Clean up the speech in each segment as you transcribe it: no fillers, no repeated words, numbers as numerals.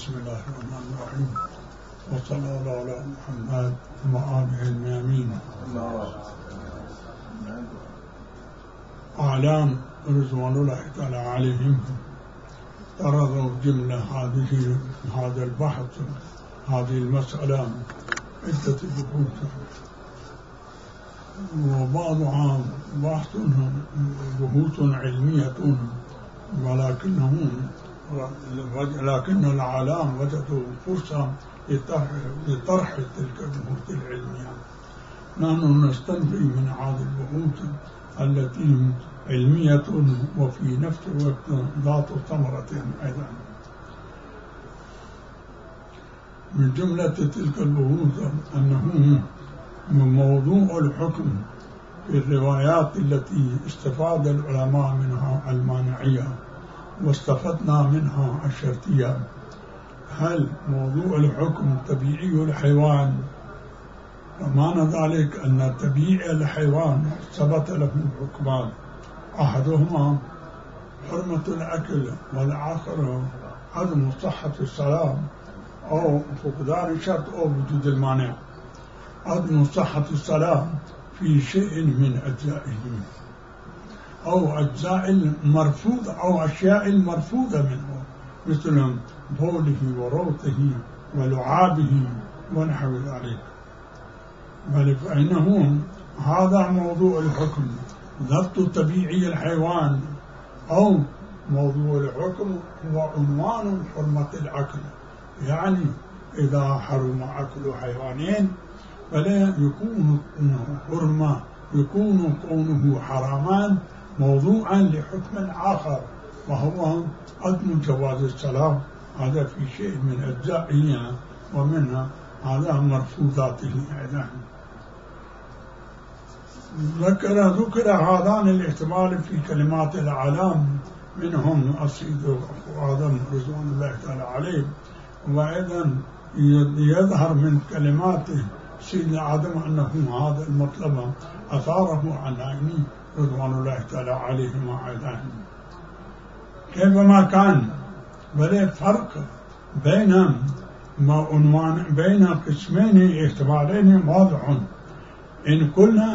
بسم الله الرحمن الرحيم، وصلى الله على محمد وآله الميامين. أعلام رضوان الله تعالى عليهم طردوا جملة هذا البحث، هذه المسألة عدة بحوث، وبعضها بحوث علمية، لكن العالم وجدوا فرصة لطرح تلك البحوث العلمية. نحن نستنفي من هذه البحوث التي علمية وفي نفس الوقت ذات ثمرة أيضا. من جملة تلك البحوث أنه موضوع الحكم في الروايات التي استفاد العلماء منها المانعية واستفدنا منها الشرطية. هل موضوع الحكم طبيعي الحيوان؟ ومعنى ذلك أن طبيعي الحيوان ثبت له حكمان، أحدهما حرمة الأكل، والآخر عدم صحة الصلاة أو فقدان الشرط أو وجود المانع. عدم صحة الصلاة في شيء من أجزائه أو أجزاء المرفوضة أو أشياء المرفوضة منه، مثل بوله وروثه ولعابه ونحو ذلك. بل فإنه هذا موضوع الحكم، ضبط طبيعي الحيوان، أو موضوع الحكم هو عنوان حرمة الأكل. يعني إذا حرم أكل حيوانين فلا يكون حرمة، يكون كونه حرامان موضوعا لحكم آخر، وهو عدم جواز الصلاة. هذا في شيء من أجزائه ومنها هذا مرفوضاته أيضا. ذكر هذان الاحتمال في كلمات الأعلام، منهم السيد آدم رضوان الله تعالى عليه، وأيضا يظهر من كلماته سيد آدم أنه هذا المطلب أثاره عن رضوان الله تعالى عليهما أيضا. كيفما كان، بل فرق بين قسمين احتمالين واضح. إن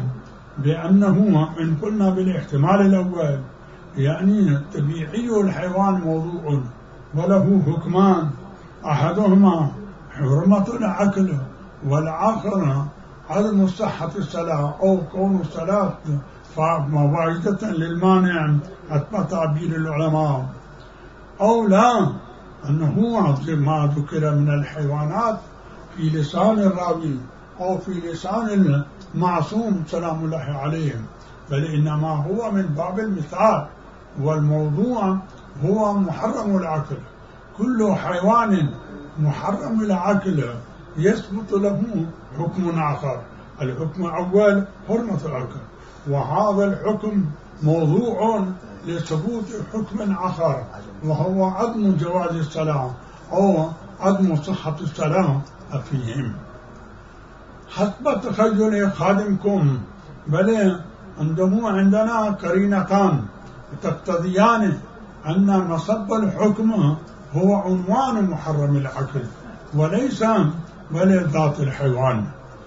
قلنا بالاحتمال الأول، يعني طبيعي الحيوان موضوع وله حكمان، أحدهما حرمة الأكل، والآخر عدم صحة الصلاة أو كون الصلاة فمواجدة للمانع حتى تعبير العلماء، أو لا أنه ما ذكر من الحيوانات في لسان الراوي أو في لسان المعصوم سلام الله عليهم، بل إنما هو من باب المثال، والموضوع هو محرم الأكل. كل حيوان محرم الأكل يثبت له حكم آخر. الحكم الأول حرمة الأكل، وهذا الحكم موضوع لثبوت حكم آخر، وهو عدم جواز الصلاة أو عدم صحة الصلاة فيهم. حسب تخيل خادمكم، بل عندنا قرينتان تقتضيان أن مصب الحكم هو عنوان محرم الأكل وليس بل ذات الحيوان.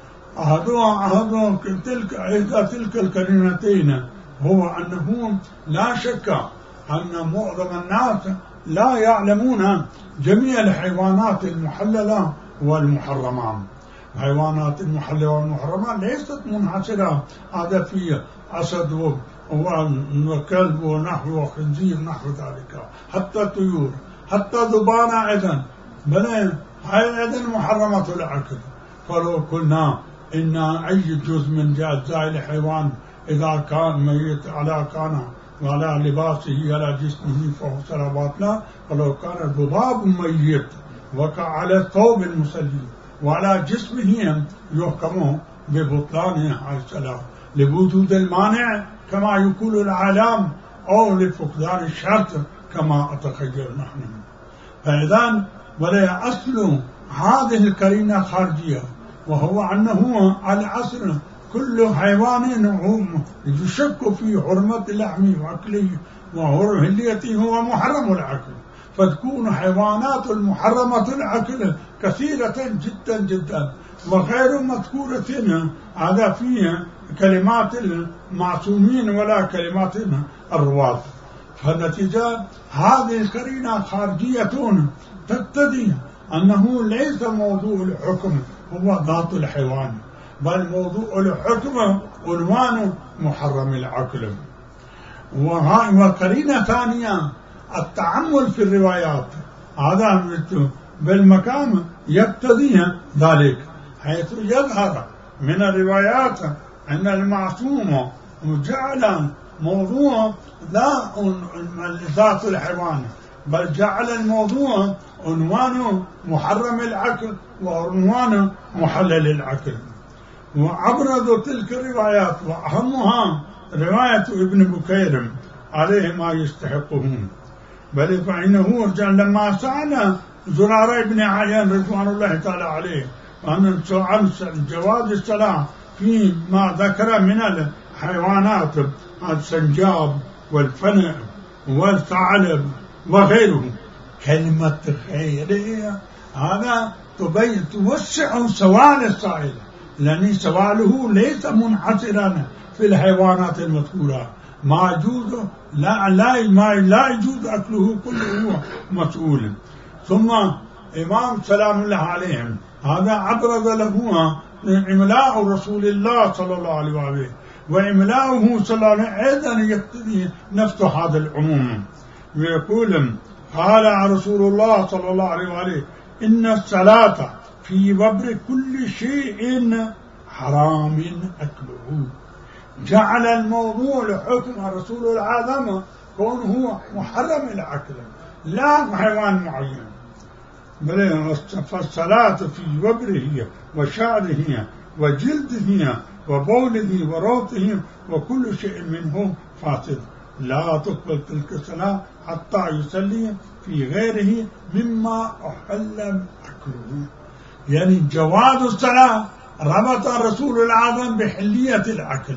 تلك القرينتين هو أنه لا شك أن معظم الناس لا يعلمون جميع الحيوانات المحللة والمحرمة. الحيوانات المحللة والمحرمة ليست منحصرة هذا في أسد وكلب ونحو وخنزير نحو ذلك، حتى طيور، حتى ذبانة أيضا، بل هي أيضا محرمة الأكل. فلو قلنا إن أي جزء من أجزاء الحيوان إذا كان ميت كان على لباسه على جسمه فهو سلاماتنا، ولو كان الذباب ميت وقع على الثوب المسلي وعلى جسمه يحكم ببطلانه على السلام لوجود المانع كما يقول العالم، أو لفقدان الشرط كما أتخيل نحن. فإذا ولا أصل هذه القرينة خارجية، وهو أنه الأصل كل حيوان يشك في حرمة لحمه وأكله وحرمته هو محرم الأكل، فتكون حيوانات المحرمة الأكل كثيرة جدا جدا وغير مذكورة هذا فيه كلمات المعصومين ولا كلمات الرواة. فالنتيجة هذه قرينة خارجية تقتضي أنه ليس موضوع الحكم هو ذات الحيوان، بل موضوع الحكم عنوان محرم العقل. وقرينة ثانية التعمل في الروايات، هذا بالمقام يقتضي ذلك، حيث يظهر من الروايات أن المعصوم جعل موضوع لا ذات الحيوان، بل جعل الموضوع عنوان محرم العقل وعنوان محلل العقل. وأبرز تلك الروايات وأهمها رواية ابن بكير عليه ما يستحقهم، بل فإنه لما سأل زرارة بن عيان رضوان الله تعالى عليه عن جواز الصلاة فيما ذكر من الحيوانات السنجاب والفنع والثعلب وغيره، كلمة خير هذا توسع سؤال السائل، لأن سؤاله ليس منحصرا في الحيوانات المذكورة، ما يجوز لا يجوز أكله كله مسؤول. ثم إمام سلام الله عليهم هذا أبرز له إملاء رسول الله صلى الله عليه وسلم، وإملاؤه صلى الله عليه وسلم أيضا يقتضي نفس هذا العموم. ويقول قال رسول الله صلى الله عليه وسلم إن الصلاة في وبر كل شيء حرام أكله، جعل الموضوع لحكم الرسول العظم كونه محرم الأكل لا حيوان معين، بل فالصلاة في وبره وشعره وجلده وبوله وروثه وكل شيء منه فاسد، لا تقبل تلك الصلاة حتى يصلي في غيره مما أحل أكله. يعني جواز الصلاة ربط الرسول العظم بحلية الأكل،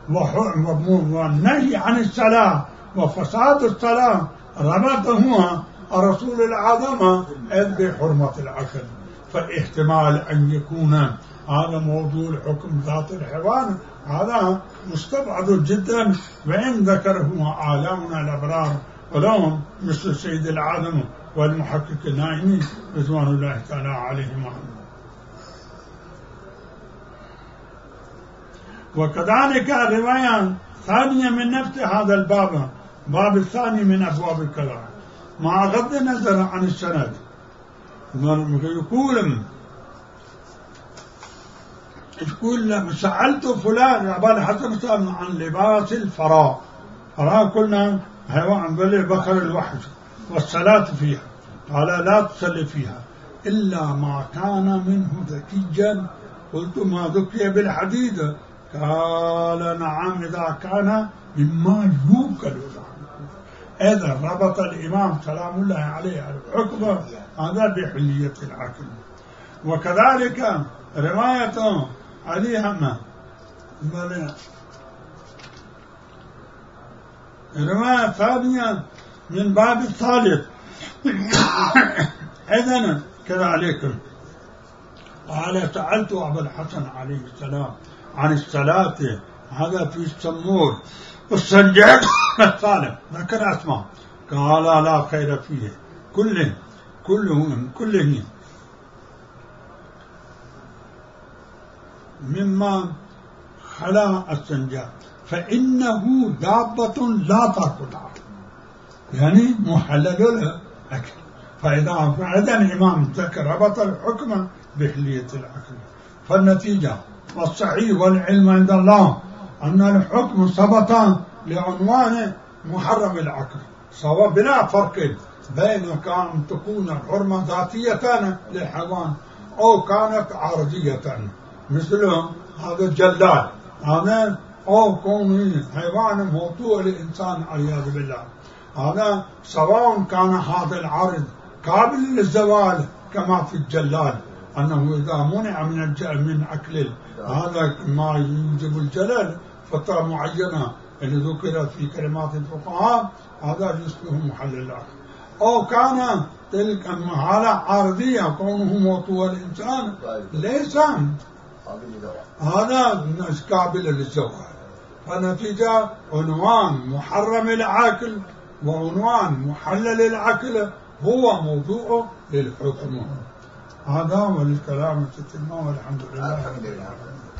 والنهي عن الصلاة وفساد الصلاة ربطه الرسول العظم بحرمة الأكل. فاحتمال أن يكون هذا موضوع الحكم ذات الحيوان هذا مستبعد جدا، وإن ذكره آلامنا الأبرار ولهم مثل السيد العالم والمحقق النائمي رضوان الله تعالى عليهم. وكذلك الرواية ثانية من نفس هذا الباب، باب الثاني من أبواب الكلام، مع غض النظر عن السند، يقول سألت فلان أبا الحسن عن لباس الفراء، فراء قلنا حيوان بخر الوحش والصلاة فيها، قال لا تصلي فيها إلا ما كان منه ذكيا، قلت ما ذكي بالحديد، قال نعم إذا كان مما يوكل له. إذا ربط الإمام سلام الله عليه الحكم هذا بحلية العقل. وكذلك رواية عليها رواية ثانية من باب الثالث إذن كذلك قال سألت أبا الحسن عليه السلام عن الصلاة هذا في السمور والسنجاب الثالث، ذكر أسماء، قال لا خير فيه كله مما خلا السنجاب فإنه دابة لا تأكل، يعني محلل الأكل. فإذا الإمام ذكر ربط الحكم بحلية الأكل، فالنتيجة والصحيح والعلم عند الله أن الحكم ثبت لعنوان محرم العقل، سواء بلا فرق بين كان تكون الحرمة ذاتية للحيوان أو كانت عارضية، مثل هذا الجلال هذا أو كون حيوان موضوع للإنسان والعياذ بالله، هذا سواء كان هذا العرض قابل للزوال كما في الجلال، أنه إذا منع من أكل هذا ما يوجب الجلال فترة معينة اللي ذكرت في كلمات الفقهاء هذا يصبح محل الأكل. أو كان تلك حالة عارضية كونه موطو الإنسان ليس هذا قابل للزواج. فنتيجة عنوان محرم العقل وعنوان محلل العقل هو موضوع للحكم. هذا هو الكلام والحمد لله.